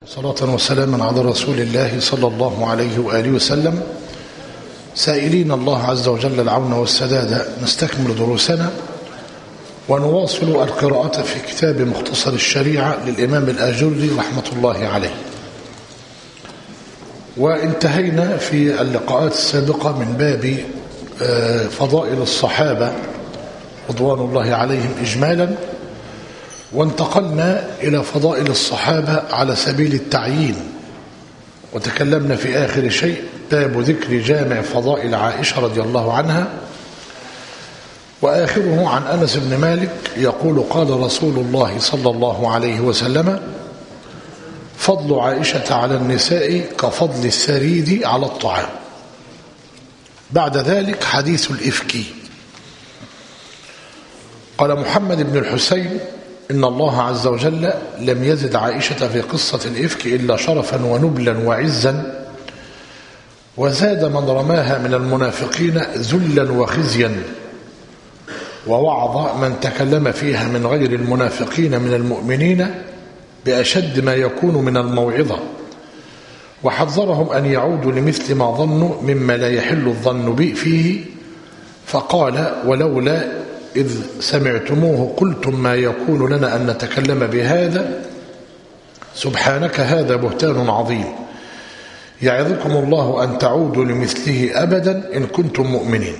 صلاة وسلاما على رسول الله صلى الله عليه وآله وسلم، سائلين الله عز وجل العون والسداد. نستكمل دروسنا ونواصل القراءة في كتاب مختصر الشريعة للإمام الآجري رحمة الله عليه. وانتهينا في اللقاءات السابقة من باب فضائل الصحابة رضوان الله عليهم إجمالا، وانتقلنا إلى فضائل الصحابة على سبيل التعيين، وتكلمنا في آخر شيء باب ذكر جامع فضائل عائشة رضي الله عنها، وآخره عن أنس بن مالك يقول قال رسول الله صلى الله عليه وسلم: فضل عائشة على النساء كفضل الثريد على الطعام. بعد ذلك حديث الإفك. قال محمد بن الحسين: إن الله عز وجل لم يزد عائشة في قصة الإفك إلا شرفا ونبلا وعزا، وزاد من رماها من المنافقين ذلا وخزيا، ووعظ من تكلم فيها من غير المنافقين من المؤمنين بأشد ما يكون من الموعظة، وحذرهم أن يعودوا لمثل ما ظنوا مما لا يحل الظن به فيه، فقال: ولولا إذ سمعتموه قلتم ما يكون لنا أن نتكلم بهذا، سبحانك هذا بهتان عظيم، يعظكم الله أن تعودوا لمثله أبدا إن كنتم مؤمنين.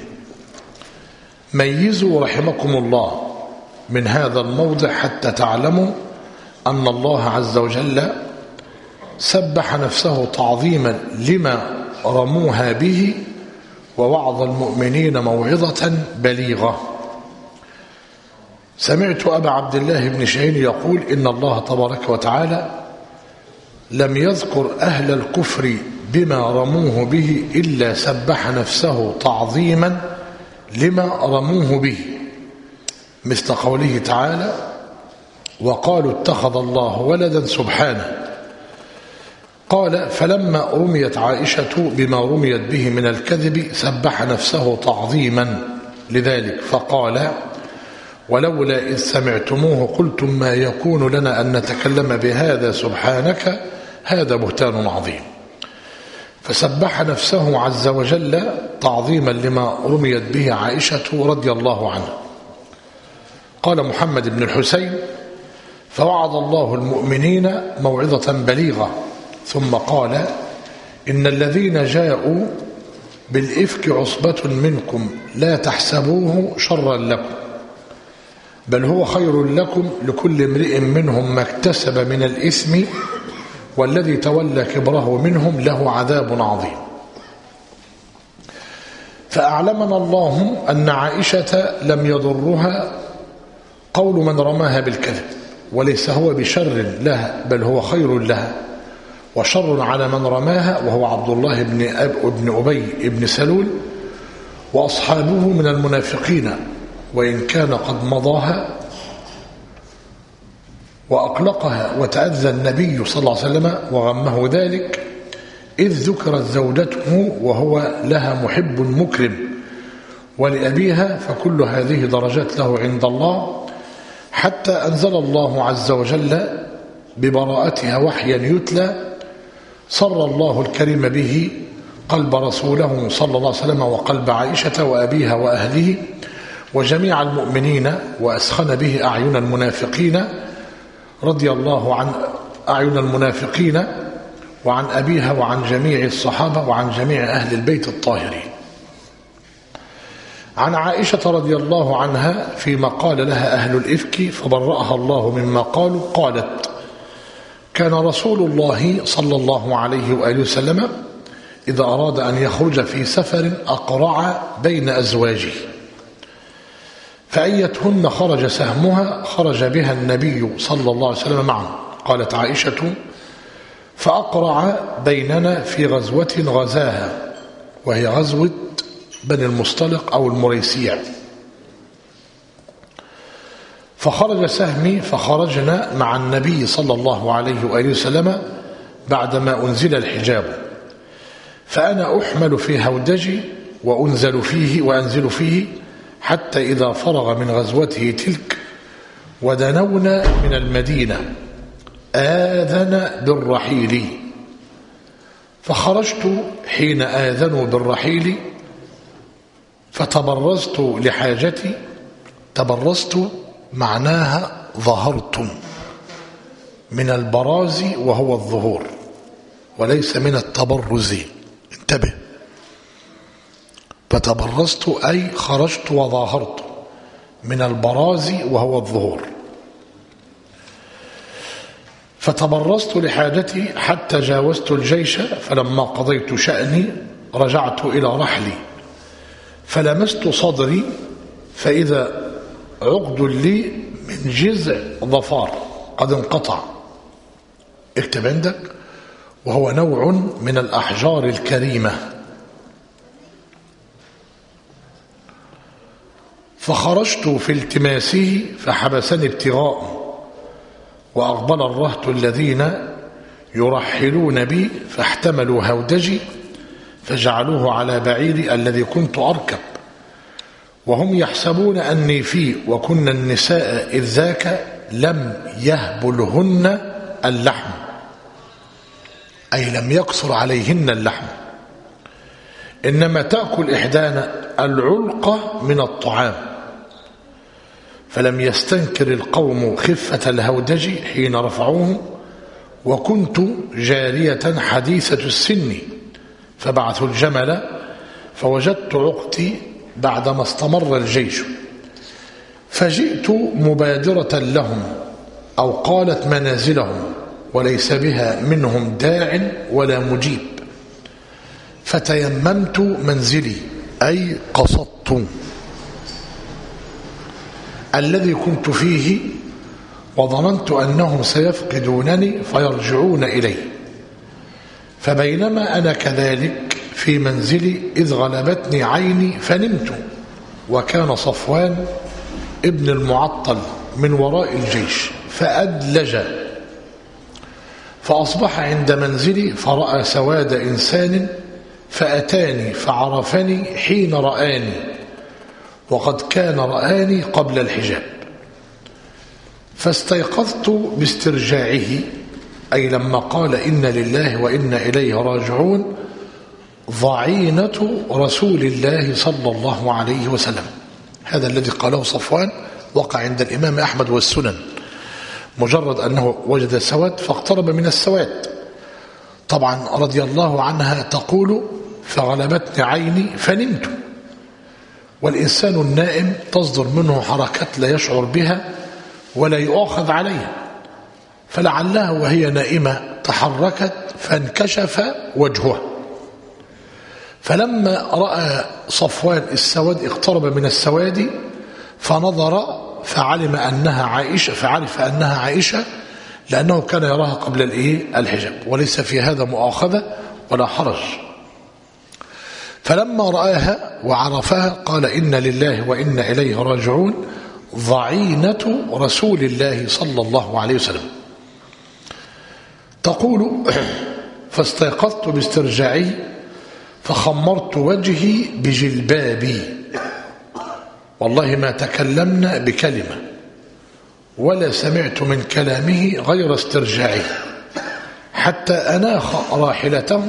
ميزوا رحمكم الله من هذا الموضع حتى تعلموا أن الله عز وجل سبح نفسه تعظيما لما رموها به، ووعظ المؤمنين موعظة بليغة. سمعت أبا عبد الله بن شاهين يقول: إن الله تبارك وتعالى لم يذكر أهل الكفر بما رموه به إلا سبح نفسه تعظيما لما رموه به، مثل قوله تعالى: وقالوا اتخذ الله ولدا سبحانه. قال: فلما رميت عائشة بما رميت به من الكذب سبح نفسه تعظيما لذلك، فقال: ولولا إذ سمعتموه قلتم ما يكون لنا أن نتكلم بهذا، سبحانك هذا بهتان عظيم. فسبح نفسه عز وجل تعظيما لما رميت به عائشة رضي الله عنها. قال محمد بن الحسين: فوعظ الله المؤمنين موعظة بليغة، ثم قال: إن الذين جاءوا بالإفك عصبة منكم لا تحسبوه شرا لكم، بل هو خير لكم، لكل امرئ منهم ما اكتسب من الإثم، والذي تولى كبره منهم له عذاب عظيم. فأعلمنا الله أن عائشة لم يضرها قول من رماها بالكذب، وليس هو بشر لها، بل هو خير لها وشر على من رماها، وهو عبد الله بن أبي بن سلول وأصحابه من المنافقين، وإن كان قد مضاها وأقلقها، وتأذى النبي صلى الله عليه وسلم وغمه ذلك إذ ذكرت زوجته وهو لها محب مكرم، ولأبيها، فكل هذه درجات له عند الله، حتى أنزل الله عز وجل ببراءتها وحيا يتلى صر الله الكريم به قلب رسوله صلى الله عليه وسلم وقلب عائشة وأبيها وأهله وجميع المؤمنين، وأسخن به أعين المنافقين رضي الله عن أعين المنافقين وعن أبيها وعن جميع الصحابة وعن جميع أهل البيت الطاهرين. عن عائشة رضي الله عنها فيما قال لها أهل الإفك فبرأها الله مما قالوا، قالت: كان رسول الله صلى الله عليه وآله وسلم إذا أراد أن يخرج في سفر أقرع بين أزواجه، فأيتهن خرج سهمها خرج بها النبي صلى الله عليه وسلم معه. قالت عائشة: فأقرع بيننا في غزوة غزاها، وهي غزوة بني المصطلق أو المريسيع، فخرج سهمي فخرجنا مع النبي صلى الله عليه وآله وسلم بعدما أنزل الحجاب، فأنا أحمل في هودجي وأنزل فيه حتى إذا فرغ من غزوته تلك ودنونا من المدينة آذن بالرحيل. فخرجت حين آذنوا بالرحيل فتبرزت لحاجتي. تبرزت معناها ظهرت، من البراز وهو الظهور وليس من التبرز، انتبه. فتبرزت أي خرجت وظاهرت، من البراز وهو الظهور. فتبرزت لحاجتي حتى جاوزت الجيش، فلما قضيت شأني رجعت إلى رحلي، فلمست صدري فإذا عقد لي من جذع ظفار قد انقطع. اكتب عندك. وهو نوع من الأحجار الكريمة. فخرجت في التماسه فحبسني ابتغاء، وأقبل الرهط الذين يرحلون بي فاحتملوا هودجي فجعلوه على بعيري الذي كنت أركب، وهم يحسبون أني فيه، وكن النساء إذ ذاك لم يهبلهن اللحم، أي لم يقصر عليهن اللحم، إنما تأكل إحدانا العلقة من الطعام. فلم يستنكر القوم خفة الهودج حين رفعوه، وكنت جارية حديثة السن، فبعثوا الجمل فوجدت عقتي بعدما استمر الجيش، فجئت مبادرة لهم أو قالت منازلهم، وليس بها منهم داع ولا مجيب، فتيممت منزلي أي قصدت الذي كنت فيه، وظننت أنهم سيفقدونني فيرجعون إلي. فبينما أنا كذلك في منزلي إذ غلبتني عيني فنمت، وكان صفوان ابن المعطل من وراء الجيش فأدلج، فأصبح عند منزلي فرأى سواد إنسان فأتاني فعرفني حين رآني، وقد كان رآني قبل الحجاب. فاستيقظت باسترجاعه، أي لما قال إن لله وإنا إليه راجعون، ضعينة رسول الله صلى الله عليه وسلم. هذا الذي قاله صفوان وقع عند الإمام أحمد والسنن، مجرد أنه وجد سواد فاقترب من السواد. طبعا رضي الله عنها تقول فغلبتني عيني فنمت، والإنسان النائم تصدر منه حركات لا يشعر بها ولا يؤاخذ عليها، فلعلها وهي نائمة تحركت فانكشف وجهها، فلما رأى صفوان السواد اقترب من السواد فنظر فعلم أنها عائشة، فعرف أنها عائشة لأنه كان يراها قبل الحجاب، وليس في هذا مؤاخذة ولا حرج. فلما رآها وعرفها قال إن لله وإنا إليه راجعون، ضعينة رسول الله صلى الله عليه وسلم. تقول فاستيقظت باسترجاعي فخمرت وجهي بجلبابي، والله ما تكلمنا بكلمة ولا سمعت من كلامه غير استرجاعي، حتى أناخ راحلته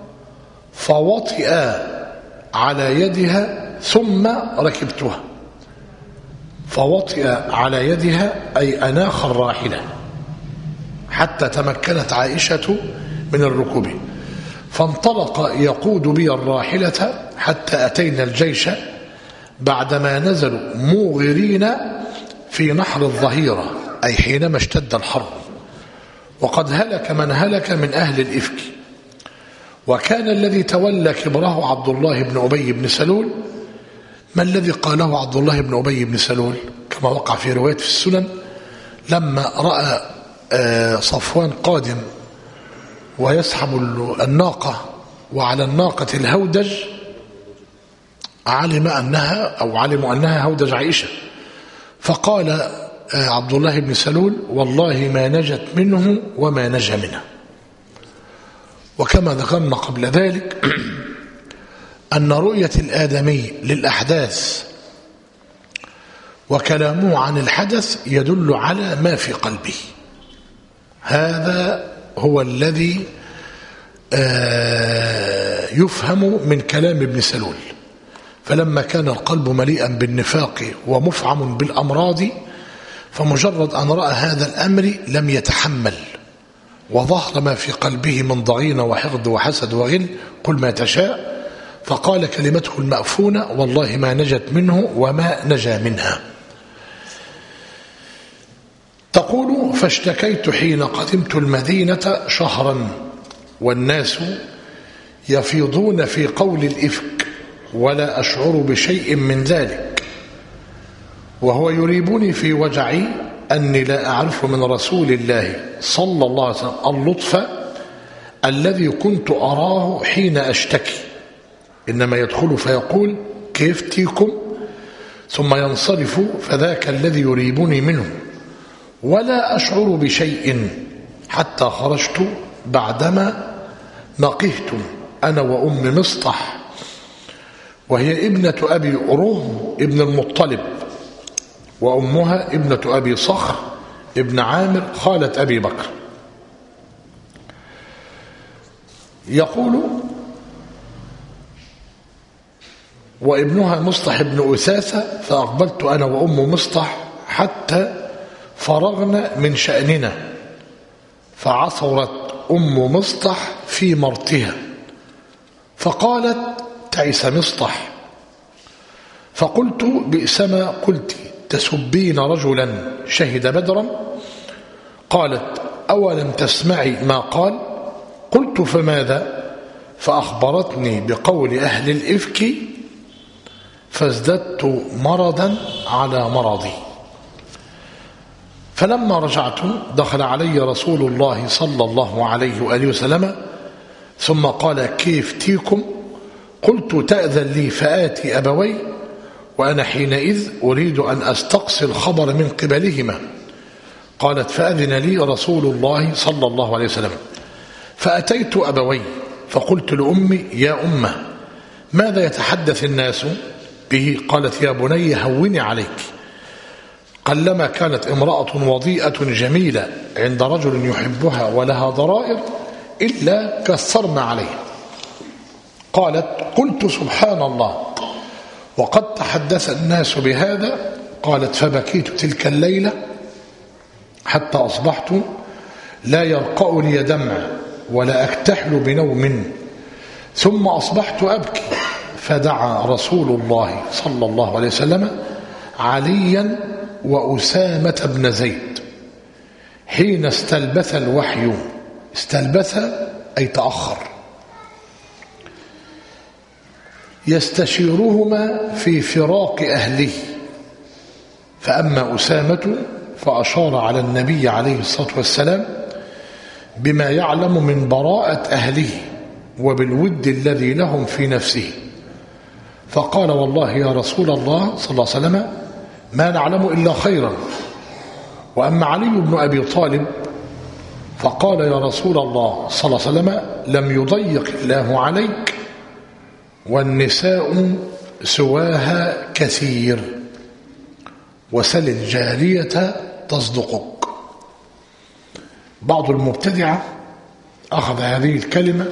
فوطئ على يدها ثم ركبتها. فوطئ على يدها أي أناخ الراحلة حتى تمكنت عائشة من الركوب، فانطلق يقود بي الراحلة حتى أتينا الجيش، بعدما نزلوا موغرين في نحر الظهيرة، أي حينما اشتد الحر، وقد هلك من هلك من أهل الإفك. وكان الذي تولى كبره عبد الله بن أبي بن سلول. ما الذي قاله عبد الله بن أبي بن سلول كما وقع في رواية في السنن؟ لما رأى صفوان قادم ويسحب الناقة وعلى الناقة الهودج، علموا أنها هودج عائشة، فقال عبد الله بن سلول والله ما نجت منه وما نجا منه. وكما ذكرنا قبل ذلك أن رؤية الآدمي للأحداث وكلامه عن الحدث يدل على ما في قلبه، هذا هو الذي يفهم من كلام ابن سلول. فلما كان القلب مليئا بالنفاق ومفعم بالأمراض، فمجرد أن رأى هذا الأمر لم يتحمل، وظهر ما في قلبه من ضغينة وحقد وحسد وغل، قل ما تشاء، فقال كلمته المأفونة والله ما نجت منه وما نجا منها. تقول فاشتكيت حين قدمت المدينة شهرا والناس يفيضون في قول الإفك ولا أشعر بشيء من ذلك، وهو يريبني في وجعي أني لا أعرف من رسول الله صلى الله عليه وسلم اللطف الذي كنت أراه حين أشتكي، إنما يدخل فيقول كيف تيكم ثم ينصرف، فذاك الذي يريبني منه، ولا أشعر بشيء حتى خرجت بعدما نقهت أنا وأم مصطح وهي ابنة أبي رهم ابن المطلب، وأمها ابنة أبي صخر ابن عامر خالة أبي بكر. يقول وابنها مصطح ابن أثاثة، فأقبلت أنا وأم مصطح حتى فرغنا من شأننا، فعثرت أم مصطح في مرتها فقالت تعس مصطح، فقلت بئس ما قلت تسبين رجلا شهد بدرا؟ قالت أولم تسمعي ما قال؟ قلت فماذا؟ فأخبرتني بقول أهل الإفك فازددت مرضا على مرضي. فلما رجعت دخل علي رسول الله صلى الله عليه وآله وسلم ثم قال كيف تيكم؟ قلت تأذن لي فآتي أبوي، وأنا حينئذ أريد أن أستقصي الخبر من قبلهما. قالت فأذن لي رسول الله صلى الله عليه وسلم، فأتيت أبوي فقلت لأمي يا أمه ماذا يتحدث الناس به؟ قالت يا بني هوني عليك، قلما كانت امرأة وضيئة جميلة عند رجل يحبها ولها ضرائر إلا كثرنا عليها. قالت قلت سبحان الله وقد تحدث الناس بهذا. قالت فبكيت تلك الليلة حتى أصبحت لا يرقأ لي دمع ولا أكتحل بنوم، ثم أصبحت أبكي، فدعا رسول الله صلى الله عليه وسلم عليا وأسامة بن زيد حين استلبث الوحي. استلبث أي تأخر، يستشيرهما في فراق أهله. فأما أسامة فأشار على النبي عليه الصلاة والسلام بما يعلم من براءة أهله وبالود الذي لهم في نفسه، فقال والله يا رسول الله صلى الله عليه وسلم ما نعلم إلا خيرا. وأما علي بن أبي طالب فقال يا رسول الله صلى الله عليه وسلم لم يضيق الله عليك والنساء سواها كثير، وسل الجارية تصدقك. بعض المبتدعة أخذ هذه الكلمة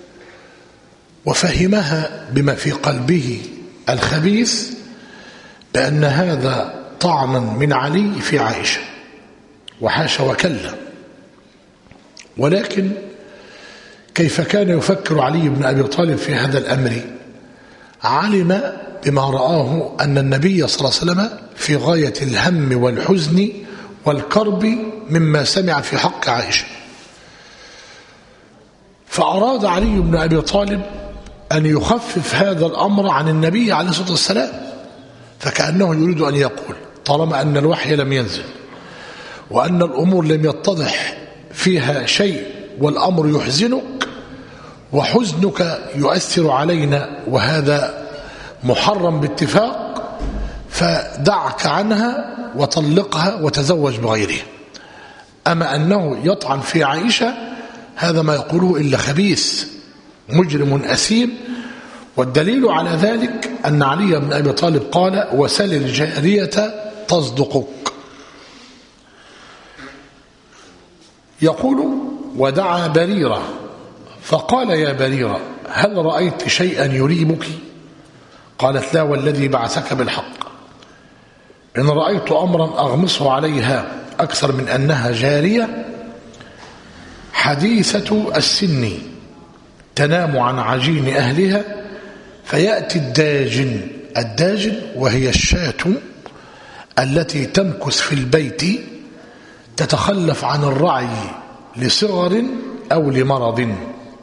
وفهمها بما في قلبه الخبيث بأن هذا طعنا من علي في عائشة، وحاشا وكلا. ولكن كيف كان يفكر علي بن أبي طالب في هذا الأمر؟ علم بما رآه أن النبي صلى الله عليه وسلم في غاية الهم والحزن والكرب مما سمع في حق عائشة، فأراد علي بن أبي طالب أن يخفف هذا الأمر عن النبي عليه الصلاة والسلام، فكأنه يريد أن يقول طالما أن الوحي لم ينزل وأن الأمور لم يتضح فيها شيء والأمر يحزنك وحزنك يؤثر علينا وهذا محرم باتفاق، فدعك عنها وطلقها وتزوج بغيرها. أما أنه يطعن في عائشة هذا ما يقوله إلا خبيث مجرم أثيم. والدليل على ذلك أن علي بن أبي طالب قال وسل الجارية تصدقك. يقول: ودعا بريرة فقال: يا بريرة، هل رأيت شيئا يريبك؟ قالت: لا والذي بعثك بالحق، إن رأيت أمرا أغمصه عليها أكثر من أنها جارية حديثة السن تنام عن عجين أهلها، فيأتي الداجن وهي الشاة التي تمكث في البيت تتخلف عن الرعي لصغر أو لمرض.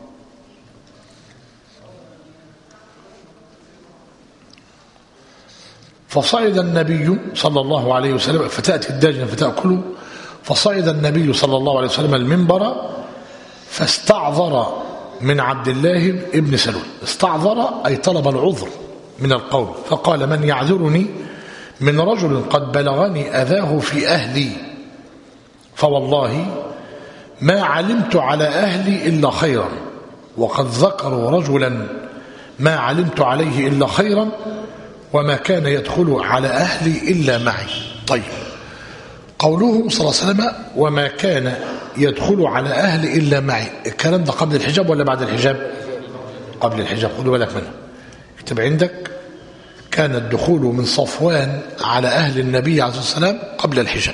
فصعد النبي صلى الله عليه وسلم، فتأتي الداجن فتأكله، فصعد النبي صلى الله عليه وسلم المنبر فاستعذر من عبد الله ابن سلول. استعذر أي طلب العذر من القوم، فقال: من يعذرني من رجل قد بلغني أذاه في أهلي؟ فوالله ما علمت على أهلي إلا خيرا، وقد ذكروا رجلا ما علمت عليه إلا خيرا، وما كان يدخل على أهلي إلا معي. طيب، قوله صلى الله عليه وسلم: وما كان يدخل على أهلي إلا معي، الكلام ده قبل الحجاب ولا بعد الحجاب؟ قبل الحجاب، خدوا بالك منه، اكتب عندك: كان الدخول من صفوان على أهل النبي عليه الصلاة والسلام قبل الحجاب.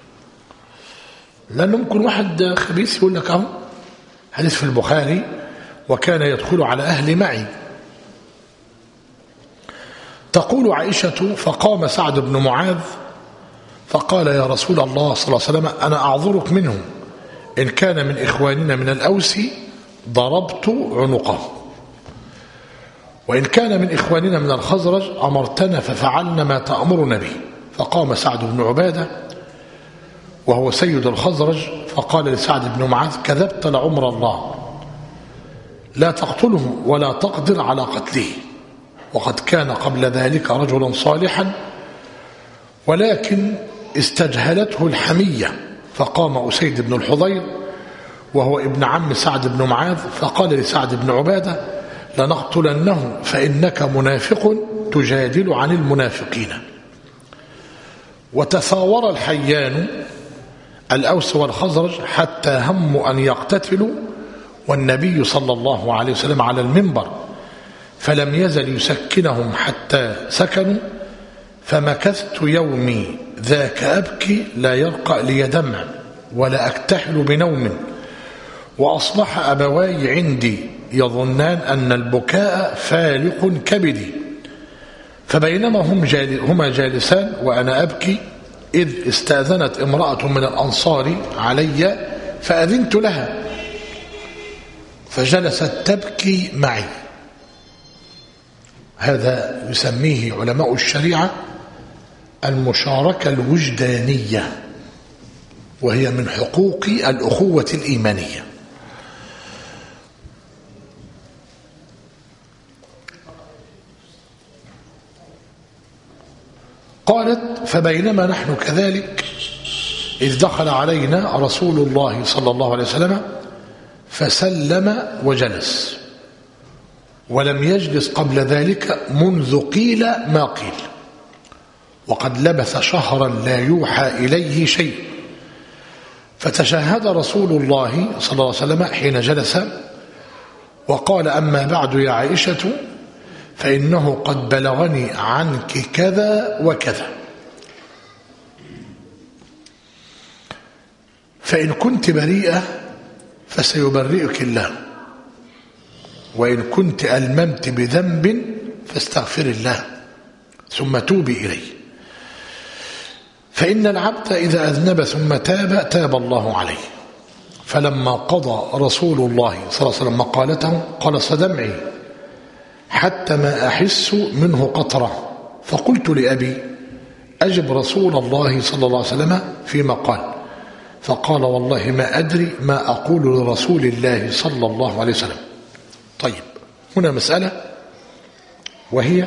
لأنه ممكن واحد خبيث يقول لك أهو حديث في البخاري: وكان يدخل على أهل معي. تقول عائشة: فقام سعد بن معاذ فقال: يا رسول الله صلى الله عليه وسلم، أنا أعذرك منهم، إن كان من إخواننا من الأوس ضربت عنقه، وإن كان من إخواننا من الخزرج أمرتنا ففعلنا ما تأمرنا به. فقام سعد بن عبادة وهو سيد الخزرج فقال لسعد بن معاذ: كذبت لعمر الله، لا تقتله ولا تقدر على قتله، وقد كان قبل ذلك رجلا صالحا، ولكن استجهلته الحمية. فقام أسيد بن الحضير وهو ابن عم سعد بن معاذ فقال لسعد بن عبادة: لنقتلنه فإنك منافق تجادل عن المنافقين. وتثاور الحيان الأوس والخزرج حتى هموا أن يقتتلوا، والنبي صلى الله عليه وسلم على المنبر، فلم يزل يسكنهم حتى سكنوا. فمكثت يومي ذاك أبكي لا يرقى لي دمع ولا أكتحل بنوم، وأصبح أبواي عندي يظنان أن البكاء فالق كبدي. فبينما هما جالسان وأنا أبكي إذ استأذنت امرأة من الأنصار علي فأذنت لها، فجلست تبكي معي. هذا يسميه علماء الشريعة المشاركة الوجدانية، وهي من حقوق الأخوة الإيمانية. قالت: فبينما نحن كذلك إذ دخل علينا رسول الله صلى الله عليه وسلم فسلم وجلس، ولم يجلس قبل ذلك منذ قيل ما قيل، وقد لبث شهرا لا يوحى إليه شيء. فتشهد رسول الله صلى الله عليه وسلم حين جلس وقال: أما بعد يا عائشة، فإنه قد بلغني عنك كذا وكذا، فإن كنت بريئة فسيبرئك الله، وإن كنت ألممت بذنب فاستغفر الله ثم توبي إليه، فإن العبد إذا أذنب ثم تاب الله عليه. فلما قضى رسول الله صلى الله عليه وسلم مقالته قلص دمعي حتى ما أحس منه قطرة، فقلت لأبي: أجب رسول الله صلى الله عليه وسلم فيما قال. فقال: والله ما أدري ما أقول لرسول الله صلى الله عليه وسلم. طيب، هنا مسألة، وهي: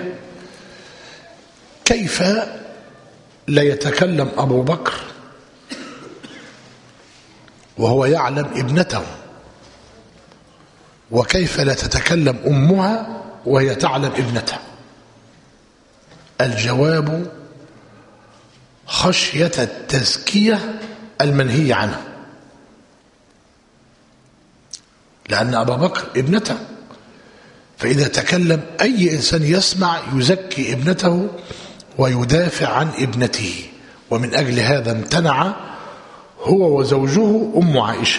كيف لا يتكلم أبو بكر وهو يعلم ابنته، وكيف لا تتكلم أمها وهي تعلم ابنتها؟ الجواب: خشية التزكية المنهي عنها. لأن أبا بكر ابنته، فإذا تكلم أي إنسان يسمع يزكي ابنته ويدافع عن ابنته، ومن أجل هذا امتنع هو وزوجه أم عائشة.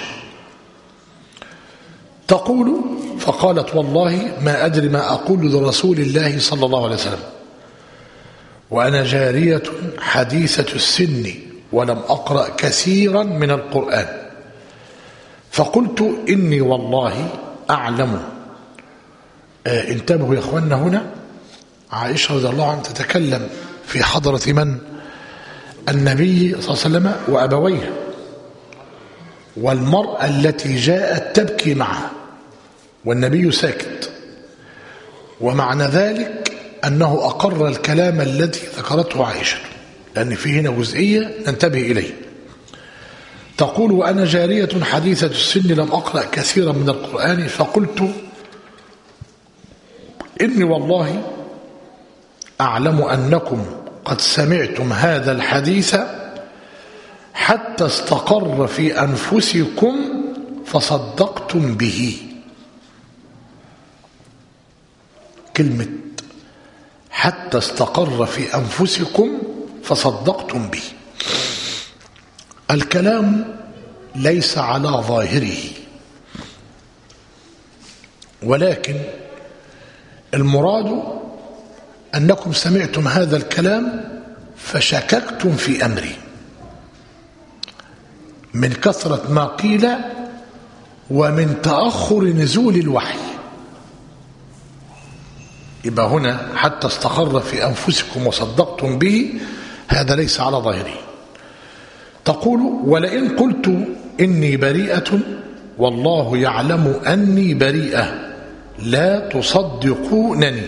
تقول: فقالت: والله ما أدري ما أقول لرسول الله صلى الله عليه وسلم وأنا جارية حديثة السن ولم أقرأ كثيرا من القرآن، فقلت: إني والله أعلم. انتبهوا يا أخوانا، هنا عائشة رضي الله عنها تتكلم في حضرة من؟ النبي صلى الله عليه وسلم وأبويه والمرأة التي جاءت تبكي معها والنبي ساكت، ومعنى ذلك أنه أقر الكلام الذي ذكرته عائشة، لأن فيه هنا جزئية ننتبه إليه. تقول: وأنا جارية حديثة السن لم أقرأ كثيرا من القرآن، فقلت: إني والله أعلم أنكم قد سمعتم هذا الحديث حتى استقر في أنفسكم فصدقتم به. كلمة حتى استقر في أنفسكم فصدقتم به، الكلام ليس على ظاهره، ولكن المراد أنكم سمعتم هذا الكلام فشككتم في أمري من كثرة ما قيل ومن تأخر نزول الوحي. يبقى هنا حتى استقر في أنفسكم وصدقتم به، هذا ليس على ظاهره. تقول: ولئن قلت إني بريئة والله يعلم أني بريئة لا تصدقونني،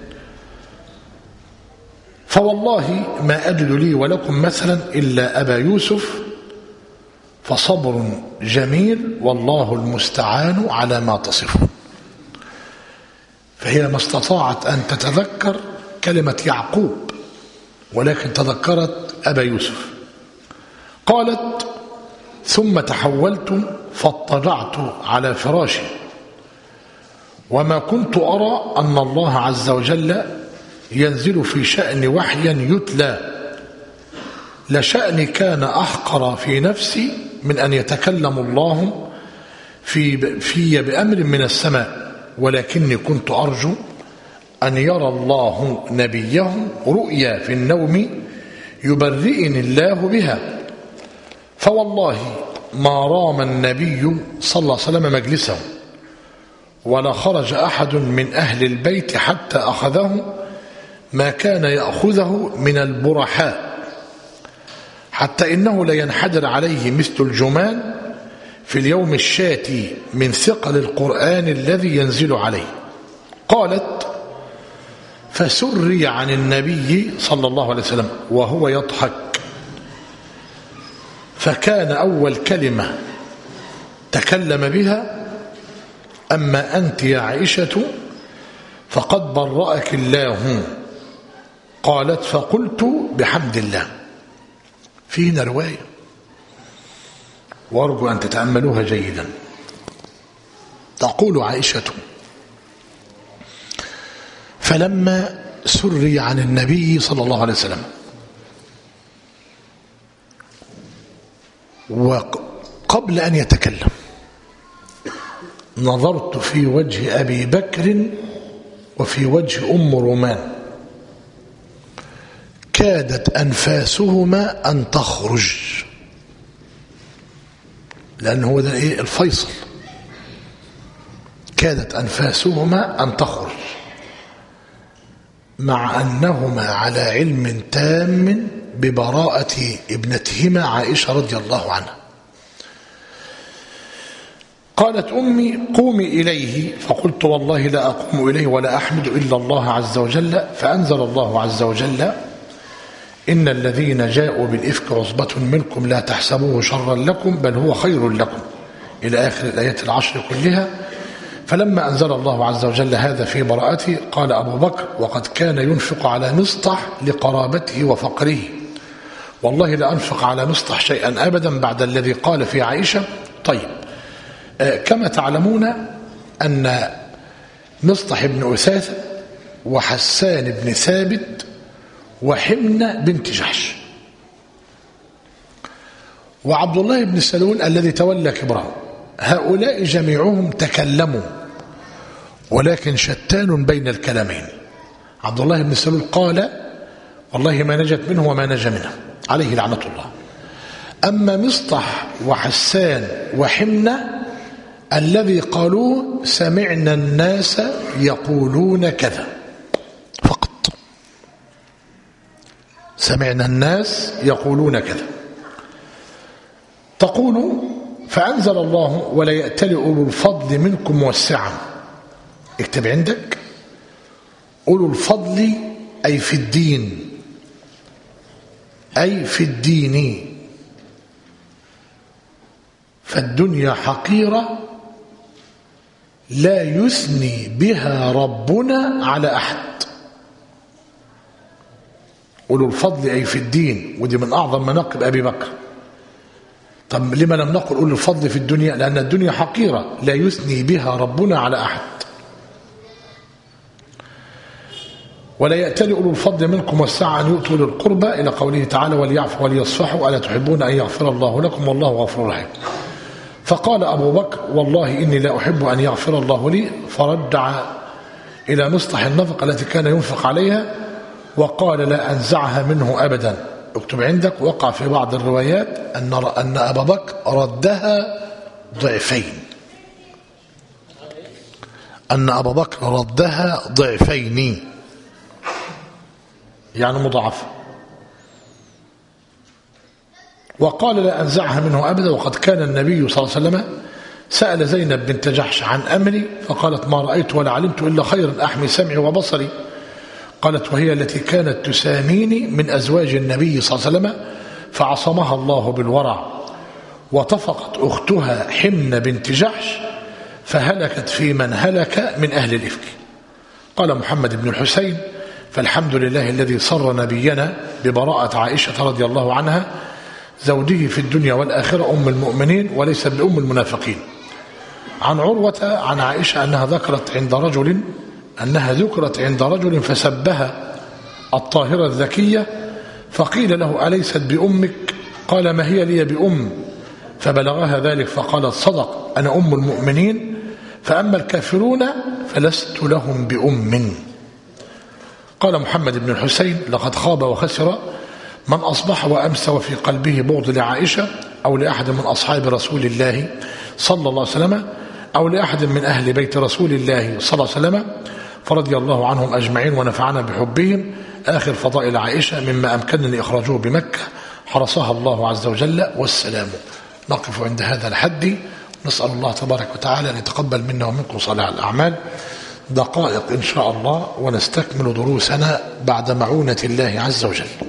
فوالله ما أجد لي ولكم مثلا إلا أبا يوسف، فصبر جميل والله المستعان على ما تصفون. فهي ما استطاعت أن تتذكر كلمة يعقوب، ولكن تذكرت أبا يوسف. قالت: ثم تحولت فاضطجعت على فراشي، وما كنت أرى أن الله عز وجل ينزل في شأن وحيا يتلى، لشأني كان أحقر في نفسي من أن يتكلم الله في بأمر من السماء، ولكني كنت أرجو أن يرى الله نبيه رؤيا في النوم يبرئني الله بها، فوالله ما رام النبي صلى الله عليه وسلم مجلسه ولا خرج أحد من أهل البيت حتى أخذه ما كان يأخذه من البرحاء، حتى إنه لينحدر عليه مثل الجمان في اليوم الشاتي من ثقل القرآن الذي ينزل عليه. قالت: فسري عن النبي صلى الله عليه وسلم وهو يضحك، فكان أول كلمة تكلم بها: أما أنت يا عائشة فقد برأك الله. قالت: فقلت بحمد الله. فينا رواية وأرجو أن تتأملوها جيدا. تقول عائشة: فلما سري عن النبي صلى الله عليه وسلم وقبل أن يتكلم نظرت في وجه أبي بكر وفي وجه أم رومان، كادت أنفاسهما أن تخرج، لأنه هو ده الفيصل، كادت أنفاسهما أن تخرج، مع أنهما على علم تام ببراءة ابنتهما عائشة رضي الله عنها. قالت أمي: قومي إليه، فقلت: والله لا أقوم إليه ولا أحمد إلا الله عز وجل، فأنزل الله عز وجل: إن الذين جاءوا بالإفك عصبة منكم لا تحسبوه شرا لكم بل هو خير لكم، إلى آخر الآيات العشر كلها. فلما أنزل الله عز وجل هذا في براءته قال أبو بكر: وقد كان ينفق على مصطح لقرابته وفقره، والله لا أنفق على مصطح شيئا أبدا بعد الذي قال في عائشة. طيب، كما تعلمون أن مصطح بن أثاثة وحسان بن ثابت وحمنة بنت جحش وعبد الله بن سلول الذي تولى كبرهم، هؤلاء جميعهم تكلموا، ولكن شتان بين الكلامين. عبد الله بن سلول قال والله ما نجت منه وما نجا منه عليه لعنة الله. أما مصطح وحسان وحمنة الذي قالوه سمعنا الناس يقولون كذا فقط، سمعنا الناس يقولون كذا. تقول فأنزل الله ولا يأتل أولو الفضل منكم والسعة. اكتب عندك أولو الفضل أي في الدين، أي في الدين، فالدنيا حقيرة لا يثني بها ربنا على أحد. أولو الفضل أي في الدين، ودي من أعظم مناقب أبي بكر. طب لما لم نقل أولو الفضل في الدنيا؟ لأن الدنيا حقيرة لا يثني بها ربنا على أحد. ولا يأتل أولو الفضل منكم والسعة أن يؤتوا للقربى إلى قوله تعالى وليعفوا وليصفحوا ألا تحبون أن يغفر الله لكم والله غفور رحيم. فقال أبو بكر والله إني لا أحب أن يغفر الله لي، فرجع إلى مصطح النفقة التي كان ينفق عليها وقال لا أنزعها منه أبدا. اكتب عندك وقع في بعض الروايات أن أبا بكر ردها ضعفين، أن أبا بكر ردها ضعفين يعني مضاعفة. وقال لا أنزعها منه أبدا. وقد كان النبي صلى الله عليه وسلم سأل زينب بنت جحش عن أمري فقالت ما رأيت ولا علمت إلا خيرا أحمي سمعي وبصري. قالت وهي التي كانت تساميني من أزواج النبي صلى الله عليه وسلم فعصمها الله بالورع. وطفقت أختها حمنة بنت جحش فهلكت في من هلك من أهل الإفك. قال محمد بن الحسين فالحمد لله الذي صر نبينا ببراءة عائشة رضي الله عنها زوجه في الدنيا والآخرة أم المؤمنين وليست بأم المنافقين. عن عروة عن عائشة أنها ذكرت عند رجل فسبها الطاهرة الذكية فقيل له أليست بأمك؟ قال ما هي لي بأم؟ فبلغها ذلك فقالت صدق أنا أم المؤمنين، فأما الكافرون فلست لهم بأم. قال محمد بن الحسين لقد خاب وخسر من أصبح وأمسى وفي قلبه بغض لعائشة أو لأحد من أصحاب رسول الله صلى الله عليه وسلم أو لأحد من أهل بيت رسول الله صلى الله عليه وسلم، فرضي الله عنهم أجمعين ونفعنا بحبهم. آخر فضائل عائشة مما أمكنني إخراجه بمكة حرسها الله عز وجل والسلام. نقف عند هذا الحد، نسأل الله تبارك وتعالى أن يتقبل منا ومنكم صالح الأعمال. دقائق إن شاء الله ونستكمل دروسنا بعد معونة الله عز وجل.